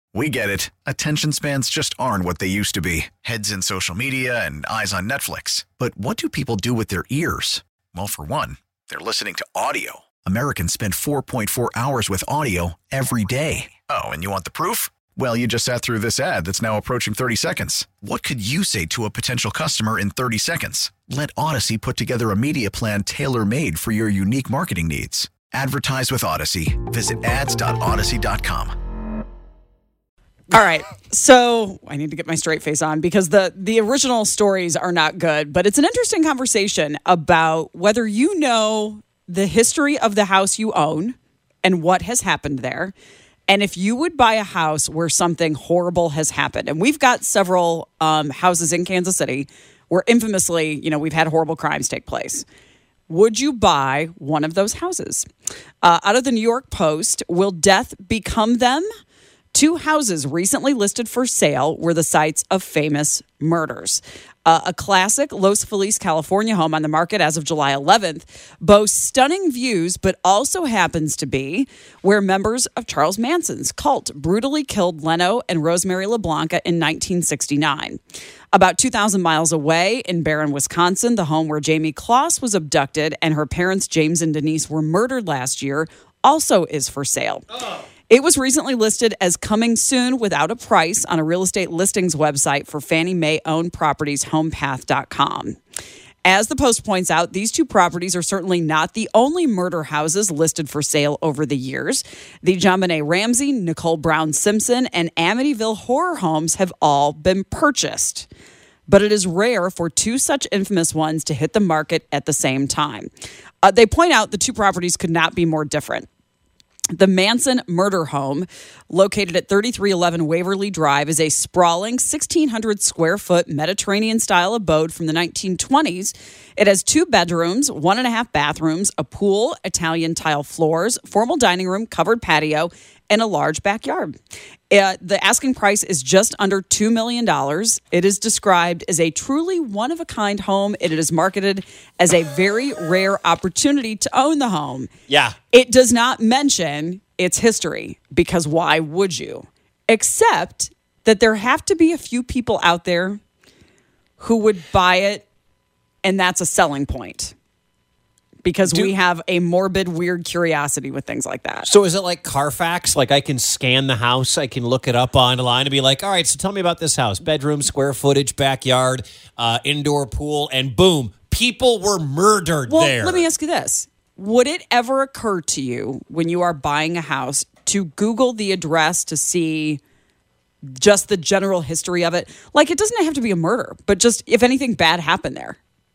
We get it. Attention spans just aren't what they used to be. Heads in social media and eyes on Netflix. But what do people do with their ears? Well, for one, they're listening to audio. Americans spend 4.4 hours with audio every day. Oh, and you want the proof? Well, you just sat through this ad that's now approaching 30 seconds. What could you say to a potential customer in 30 seconds? Let Odyssey put together a media plan tailor-made for your unique marketing needs. Advertise with Odyssey. Visit ads.odyssey.com. All right, so I need to get my straight face on because the original stories are not good, but it's an interesting conversation about whether you know the history of the house you own and what has happened there, and if you would buy a house where something horrible has happened. And we've got several houses in Kansas City where infamously, we've had horrible crimes take place. Would you buy one of those houses? Out of the New York Post, will death become them? 2 houses recently listed for sale were the sites of famous murders. A classic Los Feliz, California home on the market as of July 11th boasts stunning views, but also happens to be where members of Charles Manson's cult brutally killed Leno and Rosemary LeBlanca in 1969. About 2,000 miles away in Barron, Wisconsin, the home where Jamie Kloss was abducted and her parents, James and Denise, were murdered last year, also is for sale. It was recently listed as coming soon without a price on a real estate listings website for Fannie Mae-owned properties, homepath.com. As the Post points out, these 2 properties are certainly not the only murder houses listed for sale over the years. The JonBenet Ramsey, Nicole Brown Simpson, and Amityville horror homes have all been purchased. But it is rare for 2 such infamous ones to hit the market at the same time. They point out the 2 properties could not be more different. The Manson murder home, located at 3311 Waverly Drive, is a sprawling 1,600 square foot Mediterranean-style abode from the 1920s. It has 2 bedrooms, 1.5 bathrooms, a pool, Italian tile floors, formal dining room, covered patio, and a large backyard. The asking price is just under $2 million. It is described as a truly one-of-a-kind home. It is marketed as a very rare opportunity to own the home. Yeah. It does not mention its history, because why would you? Except that there have to be a few people out there who would buy it, and that's a selling point. Because we have a morbid, weird curiosity with things like that. So is it like Carfax? Like I can scan the house, I can look it up online and be like, all right, so tell me about this house. Bedroom, square footage, backyard, indoor pool, and boom, people were murdered there. Well, let me ask you this. Would it ever occur to you when you are buying a house to Google the address to see just the general history of it? Like, it doesn't have to be a murder, but just if anything bad happened there.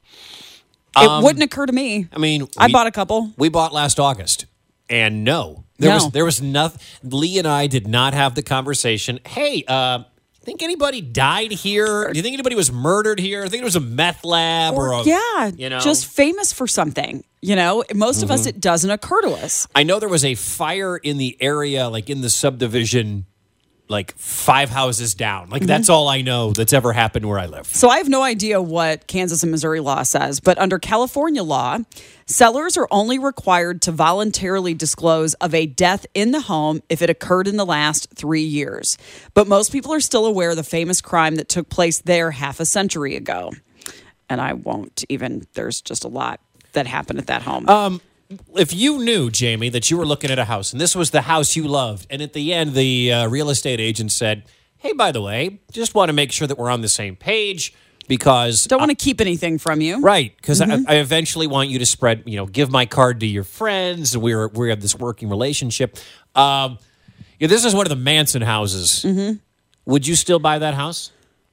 It wouldn't occur to me. I mean, I bought a couple. We bought last August, and there was nothing. Lee and I did not have the conversation. Hey, think anybody died here? Do you think anybody was murdered here? I think it was a meth lab just famous for something. Most of us, it doesn't occur to us. I know there was a fire in the area, like in the subdivision, like 5 houses down. Like that's all I know that's ever happened where I live. So I have no idea what Kansas and Missouri law says, but under California law, sellers are only required to voluntarily disclose of a death in the home if it occurred in the last 3 years. But most people are still aware of the famous crime that took place there half a century ago. And I won't even, there's just a lot that happened at that home. If you knew, Jamie, that you were looking at a house and this was the house you loved, and at the end the real estate agent said, hey, by the way, just want to make sure that we're on the same page because... Don't want to keep anything from you. Right, because I eventually want you to spread, give my card to your friends. We have this working relationship. This is one of the Manson houses. Mm-hmm. Would you still buy that house?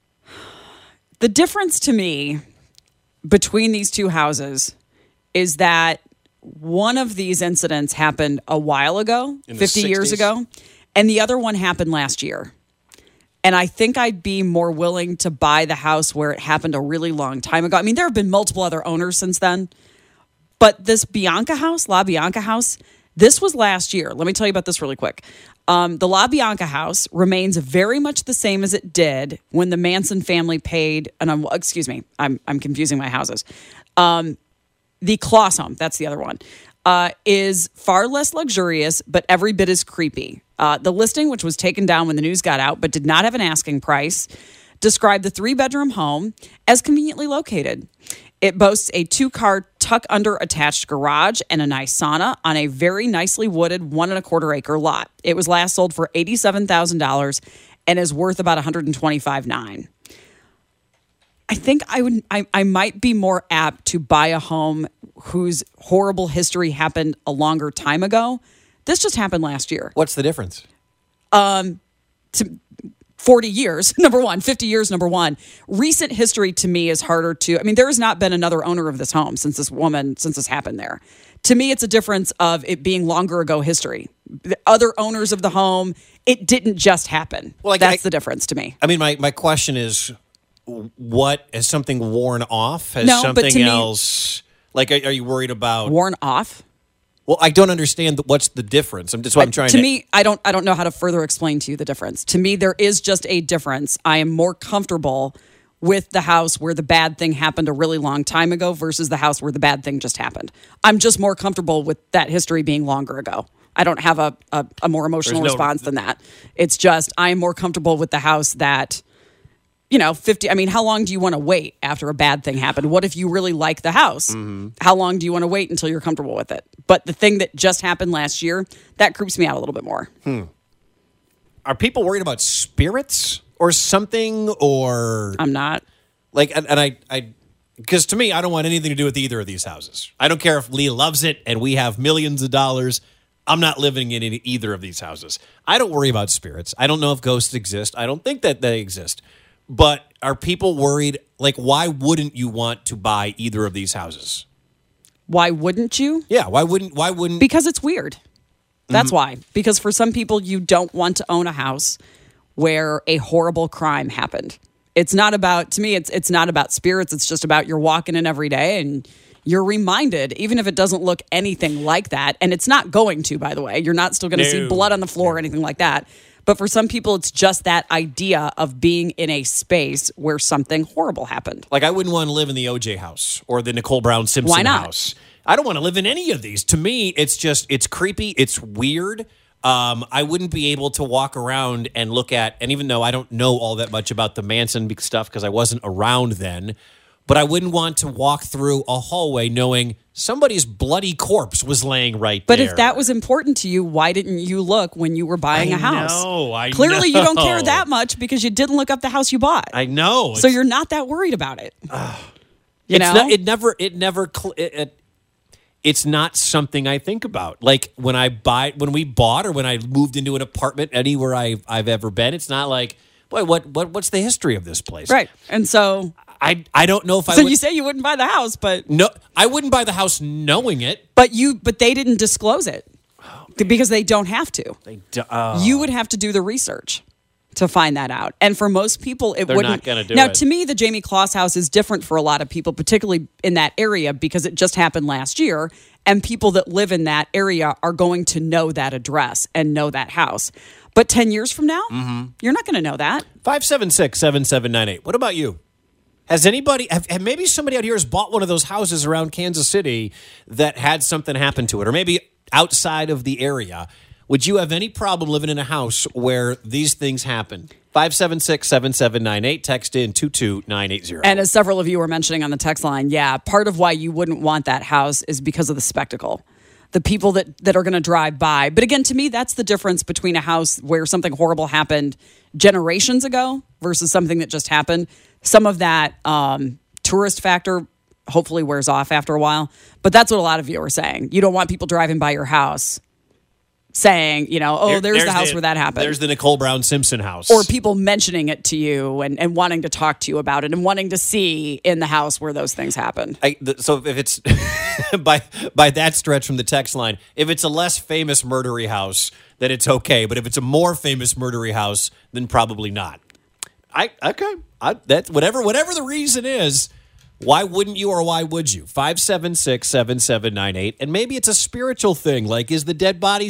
The difference to me between these 2 houses is that one of these incidents happened a while ago, 50 years ago, and the other one happened last year. And I think I'd be more willing to buy the house where it happened a really long time ago. I mean, there have been multiple other owners since then. But this Bianca house, La Bianca house, this was last year. Let me tell you about this really quick. The La Bianca house remains very much the same as it did when the Manson family paid, and I'm confusing my houses. The Kloss home, that's the other one, is far less luxurious, but every bit as creepy. The listing, which was taken down when the news got out, but did not have an asking price, described the 3-bedroom home as conveniently located. It boasts a 2-car tuck-under attached garage and a nice sauna on a very nicely wooded 1.25-acre lot. It was last sold for $87,000 and is worth about $125,900. I think I might be more apt to buy a home whose horrible history happened a longer time ago. This just happened last year. What's the difference? 40 years, number one. 50 years, number one. Recent history to me is harder to... I mean, there has not been another owner of this home since this happened there. To me, it's a difference of it being longer ago history. The other owners of the home, it didn't just happen. Well, that's the difference to me. I mean, my question is, what has something worn off? Has no, something but to else... Like, are you worried about... Worn off? Well, I don't understand what's the difference. That's what I'm trying to... To me, I don't know how to further explain to you the difference. To me, there is just a difference. I am more comfortable with the house where the bad thing happened a really long time ago versus the house where the bad thing just happened. I'm just more comfortable with that history being longer ago. I don't have a more emotional response than that. It's just I am more comfortable with the house that... 50. I mean, how long do you want to wait after a bad thing happened? What if you really like the house? Mm-hmm. How long do you want to wait until you're comfortable with it? But the thing that just happened last year, that creeps me out a little bit more. Are people worried about spirits or something? Or I'm not. Because to me, I don't want anything to do with either of these houses. I don't care if Lee loves it and we have millions of dollars. I'm not living in either of these houses. I don't worry about spirits. I don't know if ghosts exist. I don't think that they exist. But are people worried? Like, why wouldn't you want to buy either of these houses? Why wouldn't you? Yeah, why wouldn't? Because it's weird. That's why. Because for some people, you don't want to own a house where a horrible crime happened. It's not about, to me, it's not about spirits. It's just about you're walking in every day and you're reminded, even if it doesn't look anything like that. And it's not going to, by the way. You're not still going to see blood on the floor or anything like that. But for some people, it's just that idea of being in a space where something horrible happened. Like, I wouldn't want to live in the O.J. house or the Nicole Brown Simpson Why not? house. I don't want to live in any of these. To me, it's creepy. It's weird. I wouldn't be able to walk around and look at, and even though I don't know all that much about the Manson stuff because I wasn't around then, but I wouldn't want to walk through a hallway knowing somebody's bloody corpse was laying right there. But if that was important to you, why didn't you look when you were buying a house? I know. Clearly, you don't care that much because you didn't look up the house you bought. I know. So you're not that worried about it. It's not something I think about. Like when we bought or when I moved into an apartment anywhere I've ever been, it's not like, boy, what's the history of this place? Right. And so I don't know if I would. So you say you wouldn't buy the house, but no, I wouldn't buy the house knowing it. But they didn't disclose it because they don't have to. You would have to do the research to find that out. And for most people, They're wouldn't. Not gonna do now, it. to me, the Jamie Kloss house is different for a lot of people, particularly in that area, because it just happened last year. And people that live in that area are going to know that address and know that house. But 10 years from now, you're not going to know that. 576-7798. What about you? Has anybody, maybe somebody out here has bought one of those houses around Kansas City that had something happen to it, or maybe outside of the area? Would you have any problem living in a house where these things happen? 576-7798, text in 22980. And as several of you were mentioning on the text line, yeah, part of why you wouldn't want that house is because of the spectacle. The people that are going to drive by. But again, to me, that's the difference between a house where something horrible happened generations ago versus something that just happened. Some of that tourist factor hopefully wears off after a while. But that's what a lot of you are saying. You don't want people driving by your house saying, there's the house where that happened. There's the Nicole Brown Simpson house. Or people mentioning it to you and wanting to talk to you about it and wanting to see in the house where those things happened. So if it's, by that stretch from the text line, if it's a less famous murdery house, then it's okay. But if it's a more famous murdery house, then probably not. That's whatever the reason is. Why wouldn't you, or why would you? 576-7798. And maybe it's a spiritual thing. Like, is the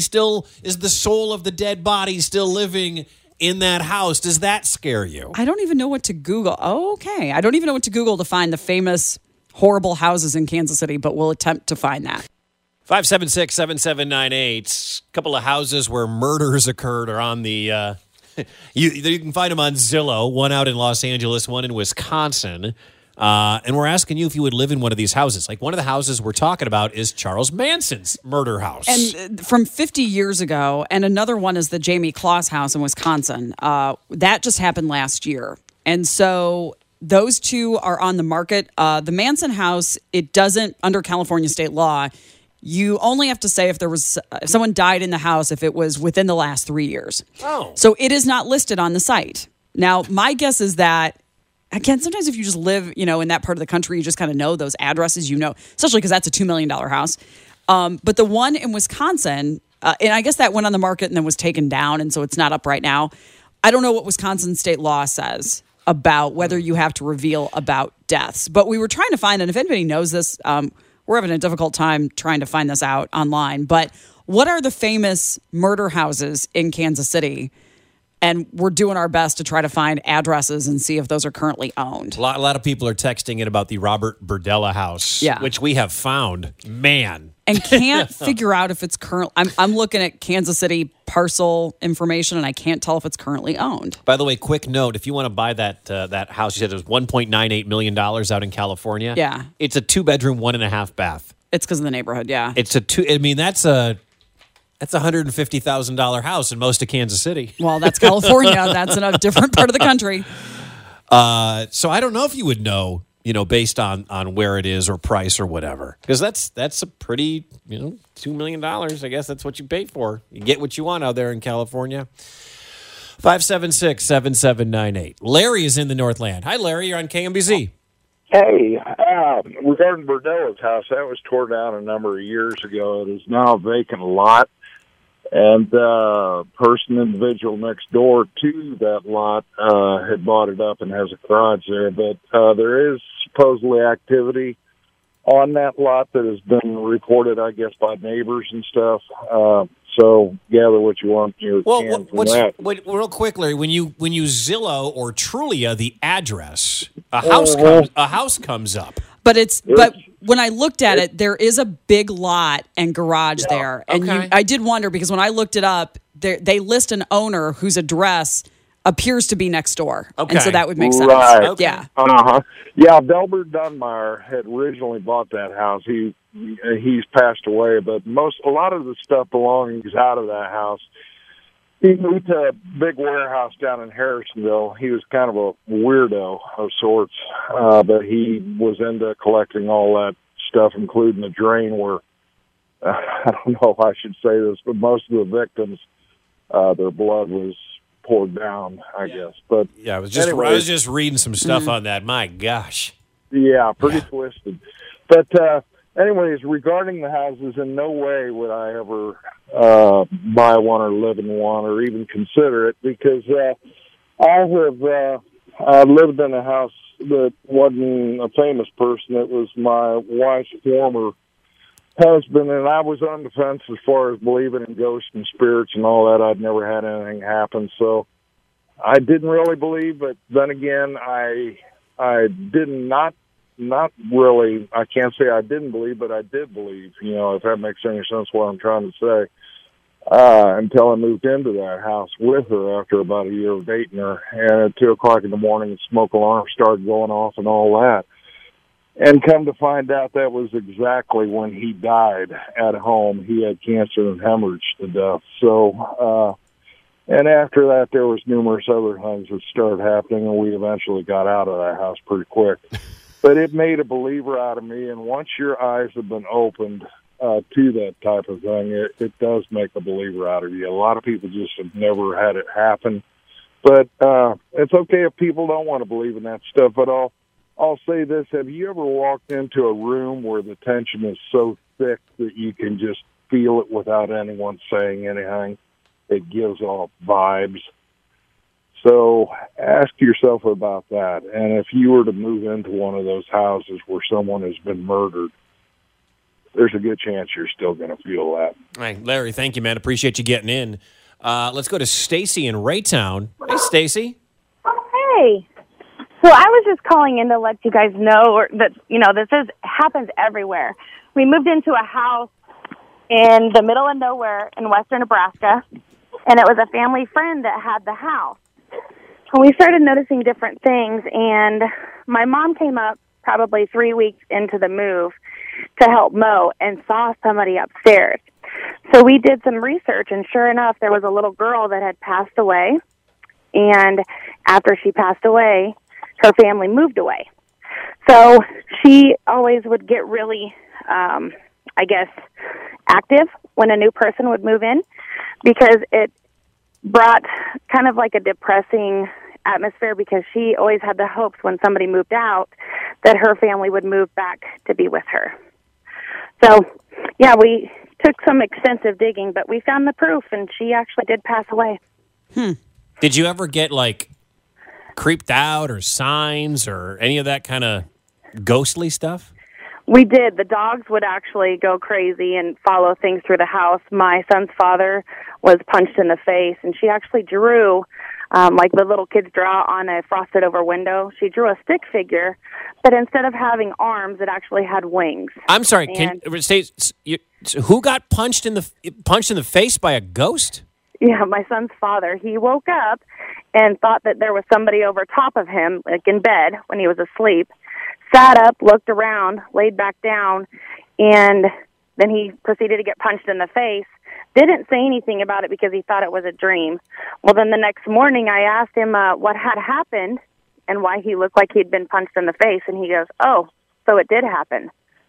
soul of the dead body still living in that house? Does that scare you? I don't even know what to Google. Oh, okay. I don't even know what to Google to find the famous horrible houses in Kansas City, but we'll attempt to find that. 576-7798. A couple of houses where murders occurred are on the you can find them on Zillow, one out in Los Angeles, one in Wisconsin. And we're asking you if you would live in one of these houses. Like, one of the houses we're talking about is Charles Manson's murder house. And from 50 years ago, and another one is the Jamie Kloss house in Wisconsin. That just happened last year. And so those two are on the market. The Manson house, it doesn't, under California state law, you only have to say if someone died in the house if it was within the last 3 years. Oh. So it is not listed on the site. Now, my guess is that, again, sometimes if you just live, in that part of the country, you just kind of know those addresses, especially because that's a $2 million house. But the one in Wisconsin, and I guess that went on the market and then was taken down, and so it's not up right now. I don't know what Wisconsin state law says about whether you have to reveal about deaths. But we were trying to find, and if anybody knows this, we're having a difficult time trying to find this out online. But what are the famous murder houses in Kansas City? And we're doing our best to try to find addresses and see if those are currently owned. A lot of people are texting in about the Robert Berdella house, which we have found. Man. And can't figure out if it's current. I'm looking at Kansas City parcel information, and I can't tell if it's currently owned. By the way, quick note, if you want to buy that house, you said it was $1.98 million out in California. Yeah. It's a 2-bedroom, 1.5 bath. It's because of the neighborhood, yeah. That's a $150,000 house in most of Kansas City. Well, that's California. That's in a different part of the country. So I don't know if you would know, based on where it is or price or whatever. Because that's a pretty, $2 million. I guess that's what you pay for. You get what you want out there in California. 576-7798. Larry is in the Northland. Hi, Larry. You're on KMBZ. Hey, regarding Berdella's house, that was tore down a number of years ago. It is now a vacant lot. And the individual next door to that lot had bought it up and has a garage there. But there is supposedly activity on that lot that has been reported, I guess, by neighbors and stuff. So gather what you want. Real quick, Larry, when you Zillow or Trulia the address, a house comes up. But when I looked at it, there is a big lot and garage there. And I did wonder, because when I looked it up, they list an owner whose address appears to be next door. Okay. And so that would make sense. Right. Okay. Yeah. Yeah, Delbert Dunmeyer had originally bought that house. He's passed away, but a lot of the stuff belongings out of that house. He moved to a big warehouse down in Harrisonville. He was kind of a weirdo of sorts, but he was into collecting all that stuff, including the drain where, I don't know if I should say this, but most of the victims, their blood was poured down, I guess. But yeah, I was just reading some stuff on that. My gosh. Yeah, pretty twisted. But anyways, regarding the houses, in no way would I ever buy one or live in one or even consider it, because I have lived in a house that wasn't a famous person. It was my wife's former husband, and I was on the fence as far as believing in ghosts and spirits and all that. I'd never had anything happen, so I didn't really believe. But then again, I did not really. I can't say I didn't believe, but I did believe. If that makes any sense, what I'm trying to say. Until I moved into that house with her after about a year of dating her, and at 2:00 in the morning, the smoke alarm started going off and all that. And come to find out, that was exactly when he died at home. He had cancer and hemorrhaged to death. So, and after that, there was numerous other things that started happening, and we eventually got out of that house pretty quick. But it made a believer out of me, and once your eyes have been opened to that type of thing, it does make a believer out of you. A lot of people just have never had it happen. But it's okay if people don't want to believe in that stuff at all. I'll say this: have you ever walked into a room where the tension is so thick that you can just feel it without anyone saying anything? It gives off vibes. So ask yourself about that. And if you were to move into one of those houses where someone has been murdered, there's a good chance you're still going to feel that. All right, Larry, thank you, man. Appreciate you getting in. Let's go to Stacy in Raytown. Hey, Stacy. Hey. So I was just calling in to let you guys know that, this happens everywhere. We moved into a house in the middle of nowhere in western Nebraska, and it was a family friend that had the house. And we started noticing different things, and my mom came up probably 3 weeks into the move to help mow and saw somebody upstairs. So we did some research, and sure enough, there was a little girl that had passed away, and after she passed away, her family moved away. So she always would get really, active when a new person would move in, because it brought kind of like a depressing atmosphere, because she always had the hopes when somebody moved out that her family would move back to be with her. So, yeah, we took some extensive digging, but we found the proof, and she actually did pass away. Did you ever get, like, creeped out or signs or any of that kind of ghostly stuff? We did. The dogs would actually go crazy and follow things through the house. My son's father was punched in the face, and she actually drew, like the little kids draw on a frosted-over window. She drew a stick figure, but instead of having arms, it actually had wings. I'm sorry. Who got punched in the face by a ghost? Yeah, my son's father. He woke up and thought that there was somebody over top of him, like in bed when he was asleep, sat up, looked around, laid back down, and then he proceeded to get punched in the face. Didn't say anything about it because he thought it was a dream. Well, then the next morning I asked him what had happened and why he looked like he'd been punched in the face, and he goes, "Oh, so it did happen."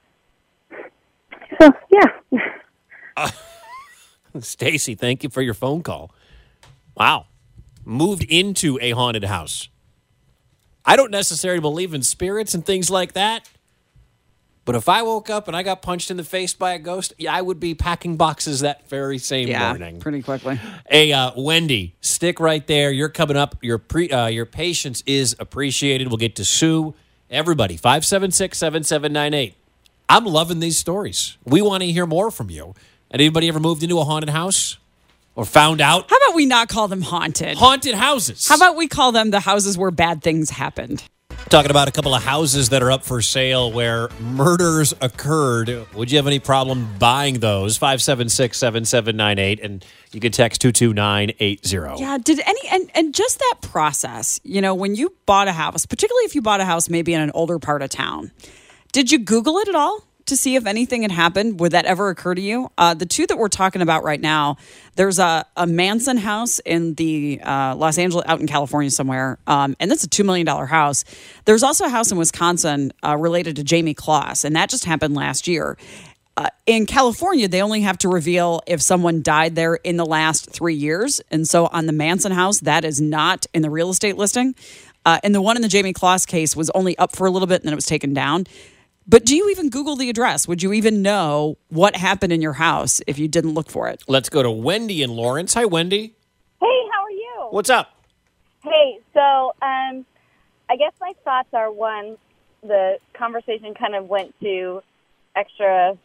So, yeah. Stacy, thank you for your phone call. Wow. Moved into a haunted house. I don't necessarily believe in spirits and things like that, but if I woke up and I got punched in the face by a ghost, I would be packing boxes that very same morning. Pretty quickly. Hey, Wendy, stick right there. You're coming up. Your patience is appreciated. We'll get to Sue. Everybody, 576-7798. I'm loving these stories. We want to hear more from you. Anybody ever moved into a haunted house or found out? How about we not call them haunted? Haunted houses. How about we call them the houses where bad things happened? Talking about a couple of houses that are up for sale where murders occurred. Would you have any problem buying those? 576-7798, and you can text 22980. Yeah, and just that process, when you bought a house, particularly if you bought a house maybe in an older part of town, did you Google it at all to see if anything had happened? Would that ever occur to you? The two that we're talking about right now, there's a Manson house in the Los Angeles, out in California somewhere, and that's a $2 million house. There's also a house in Wisconsin related to Jamie Kloss, and that just happened last year. In California, they only have to reveal if someone died there in the last 3 years, and so on the Manson house, that is not in the real estate listing. And the one in the Jamie Kloss case was only up for a little bit, and then it was taken down. But do you even Google the address? Would you even know what happened in your house if you didn't look for it? Let's go to Wendy in Lawrence. Hi, Wendy. Hey, how are you? What's up? Hey, so I guess my thoughts are, one, the conversation kind of went to extra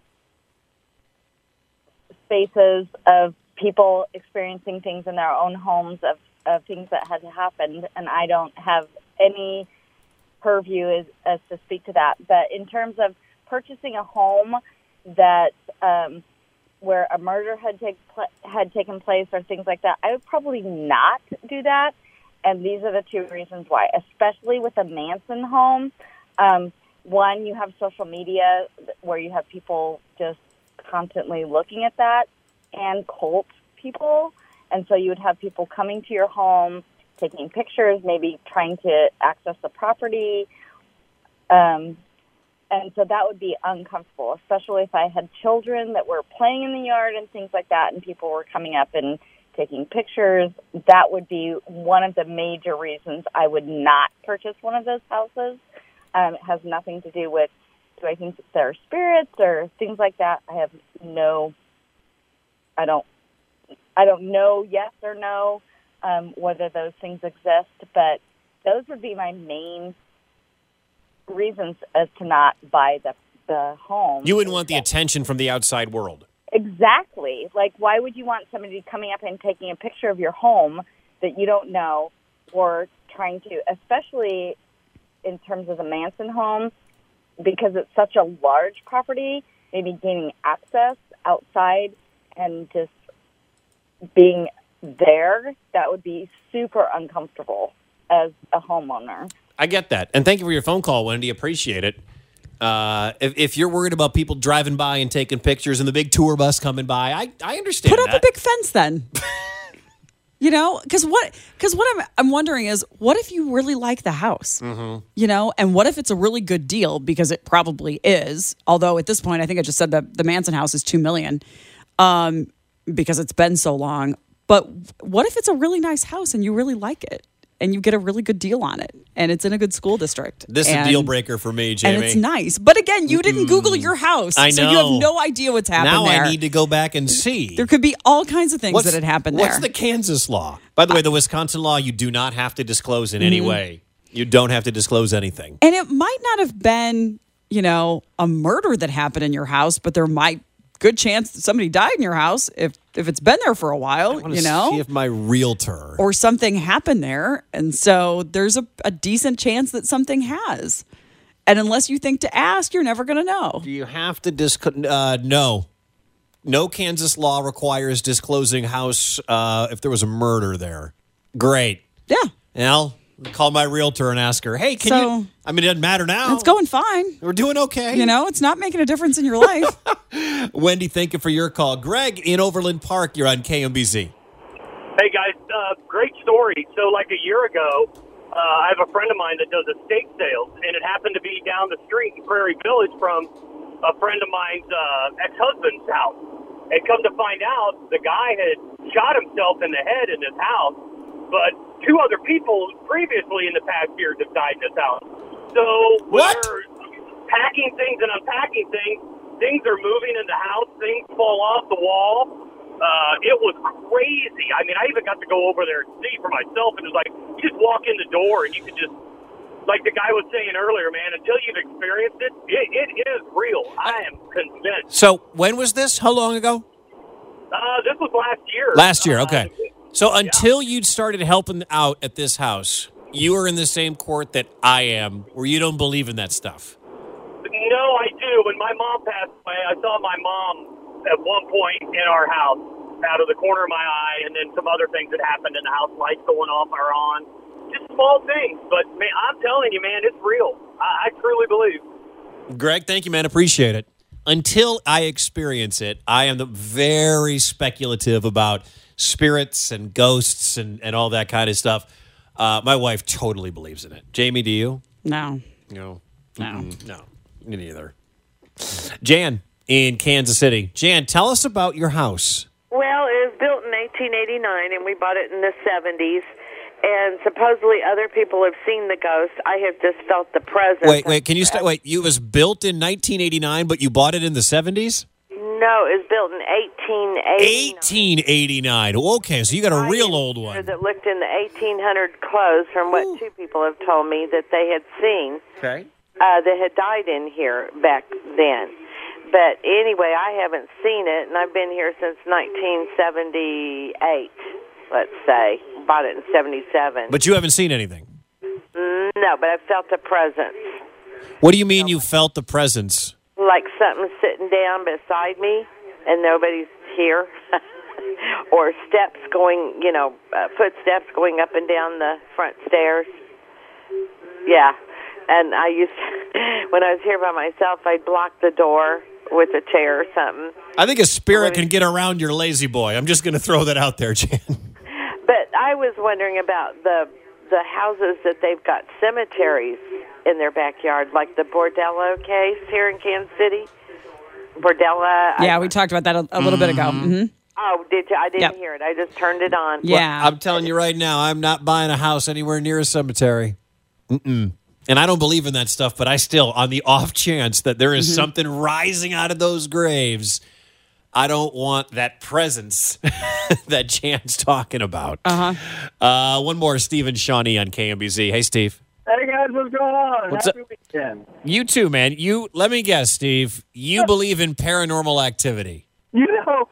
spaces of people experiencing things in their own homes of things that had happened, and I don't have any purview as to speak to that. But in terms of purchasing a home that where a murder had taken place or things like that, I would probably not do that. And these are the two reasons why, especially with a Manson home. One, you have social media where you have people just constantly looking at that, and cult people. And so you would have people coming to your home, taking pictures, maybe trying to access the property. And so that would be uncomfortable, especially if I had children that were playing in the yard and things like that, and people were coming up and taking pictures. That would be one of the major reasons I would not purchase one of those houses. It has nothing to do with, do I think that there are spirits or things like that? I don't know yes or no whether those things exist, but those would be my main reasons as to not buy the home. You wouldn't want the attention from the outside world. Exactly. Like, why would you want somebody coming up and taking a picture of your home that you don't know, or trying to, especially in terms of the Manson home, because it's such a large property, maybe gaining access. outside and just being there, that would be super uncomfortable as a homeowner. I get that. And thank you for your phone call, Wendy. Appreciate it. If you're worried about people driving by and taking pictures and the big tour bus coming by, I understand Put up a big fence then. You know, because what I'm wondering is, what if you really like the house? Mm-hmm. You know, and what if it's a really good deal, because it probably is. Although at this point, I think I just said that the Manson house is $2 million, because it's been so long. But what if it's a really nice house and you really like it, and you get a really good deal on it, and it's in a good school district? This is a deal breaker for me, Jamie. And it's nice. But again, you didn't Google your house. I know. So you have no idea what's happened there. Now I need to go back and see. There could be all kinds of things that had happened there. What's the Kansas law? By the way, the Wisconsin law, you do not have to disclose in any way. You don't have to disclose anything. And it might not have been, you know, a murder that happened in your house, but there might good chance that somebody died in your house if it's been there for a while, you know? See if my realtor or something happened there. And so there's a decent chance that something has. And unless you think to ask, you're never going to know. Do you have to no. No Kansas law requires disclosing house if there was a murder there. Great. Yeah. Well, call my realtor and ask her, hey, can you... I mean, it doesn't matter now. It's going fine. We're doing okay. You know, it's not making a difference in your life. Wendy, thank you for your call. Greg in Overland Park, you're on KMBZ. Hey, guys. Great story. So, like a year ago, I have a friend of mine that does estate sales, and it happened to be down the street in Prairie Village from a friend of mine's ex-husband's house. And come to find out, the guy had shot himself in the head in his house, but 2 other people previously in the past years have died in this house. So when we're packing things and unpacking things are moving in the house, things fall off the wall. It was crazy. I mean, I even got to go over there and see for myself, and it was like, you just walk in the door and you can just, like the guy was saying earlier, man, until you've experienced it, it is real. I am convinced. So when was this? How long ago? This was last year. Last year, okay. So until you'd started helping out at this house, you were in the same court that I am, where you don't believe in that stuff. No, I do. When my mom passed away, I saw my mom at one point in our house out of the corner of my eye, and then some other things that happened in the house, lights going off or on. Just small things. But, man, I'm telling you, man, it's real. I truly believe. Greg, thank you, man. Appreciate it. Until I experience it, I am very speculative about spirits and ghosts and all that kind of stuff. My wife totally believes in it. Jamie, do you? No. No. No. Me neither. Jan in Kansas City. Jan, tell us about your house. Well, it was built in 1889, and we bought it in the 70s. And supposedly other people have seen the ghost. I have just felt the presence. Wait, can you start? Wait, it was built in 1989, but you bought it in the 70s? No, it was built in 1889. 1889. Okay, so you got a real old one. That looked in the 1800 clothes from what 2 people have told me that they had seen. Okay. That had died in here back then. But anyway, I haven't seen it, and I've been here since 1978, let's say. Bought it in 77. But you haven't seen anything? No, but I felt the presence. What do you mean you felt the presence? Like something sitting down beside me, and nobody's here. Or steps going, footsteps going up and down the front stairs. Yeah. And I used to, when I was here by myself, I'd block the door with a chair or something. I think a spirit can get around your lazy boy. I'm just going to throw that out there, Jan. But I was wondering about the houses that they've got cemeteries in their backyard, like the Bordello case here in Kansas City. Bordella. Yeah, we talked about that a little bit ago. Mm-hmm. Oh, did you? I didn't hear it. I just turned it on. Yeah. Well, I'm telling you right now, I'm not buying a house anywhere near a cemetery. And I don't believe in that stuff, but I still, on the off chance that there is something rising out of those graves, I don't want that presence that Jan's talking about. One more, Steve and Shawnee on KMBZ. Hey, Steve. Hey, guys, what's going on? What's Happy up? weekend. You too, man. Let me guess, Steve. You believe in paranormal activity. You know,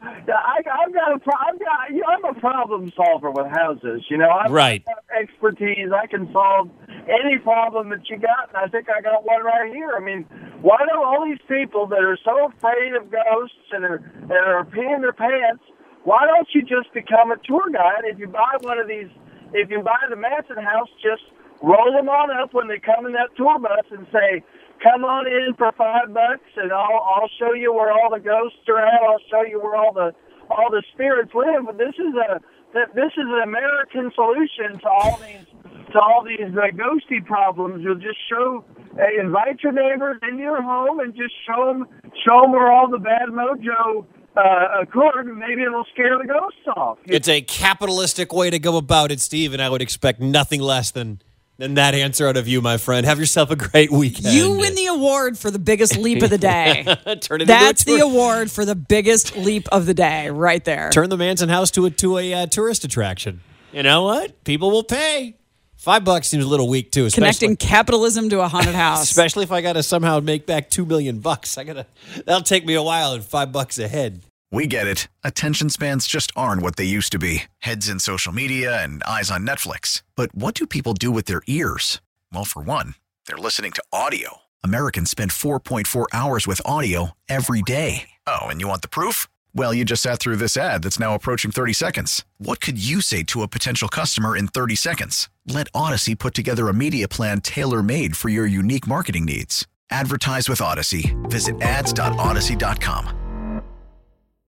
I'm a problem solver with houses. You know, I've got expertise. I can solve any problem that you got. And I think I got one right here. I mean, why don't all these people that are so afraid of ghosts and are peeing their pants, why don't you just become a tour guide? If you buy one of these, if you buy the Manson house, just roll them on up when they come in that tour bus and say, come on in for $5 and I'll show you where all the ghosts are at. I'll show you where all the spirits live. But this is an American solution to all these ghosty problems. You'll just invite your neighbors into your home and just show them where all the bad mojo occurred, and maybe it'll scare the ghosts off. It's a capitalistic way to go about it, Steve, and I would expect nothing less than that answer out of you, my friend. Have yourself a great weekend. You win the award for the biggest leap of the day. That's the award for the biggest leap of the day right there. Turn the Manson house to a tourist attraction. You know what? People will pay. $5 seems a little weak, too. Connecting capitalism to a haunted house. Especially if I got to somehow make back $2 million. That'll take me a while and $5 a head. We get it. Attention spans just aren't what they used to be. Heads in social media and eyes on Netflix. But what do people do with their ears? Well, for one, they're listening to audio. Americans spend 4.4 hours with audio every day. Oh, and you want the proof? Well, you just sat through this ad that's now approaching 30 seconds. What could you say to a potential customer in 30 seconds? Let Odyssey put together a media plan tailor-made for your unique marketing needs. Advertise with Odyssey. Visit ads.odyssey.com.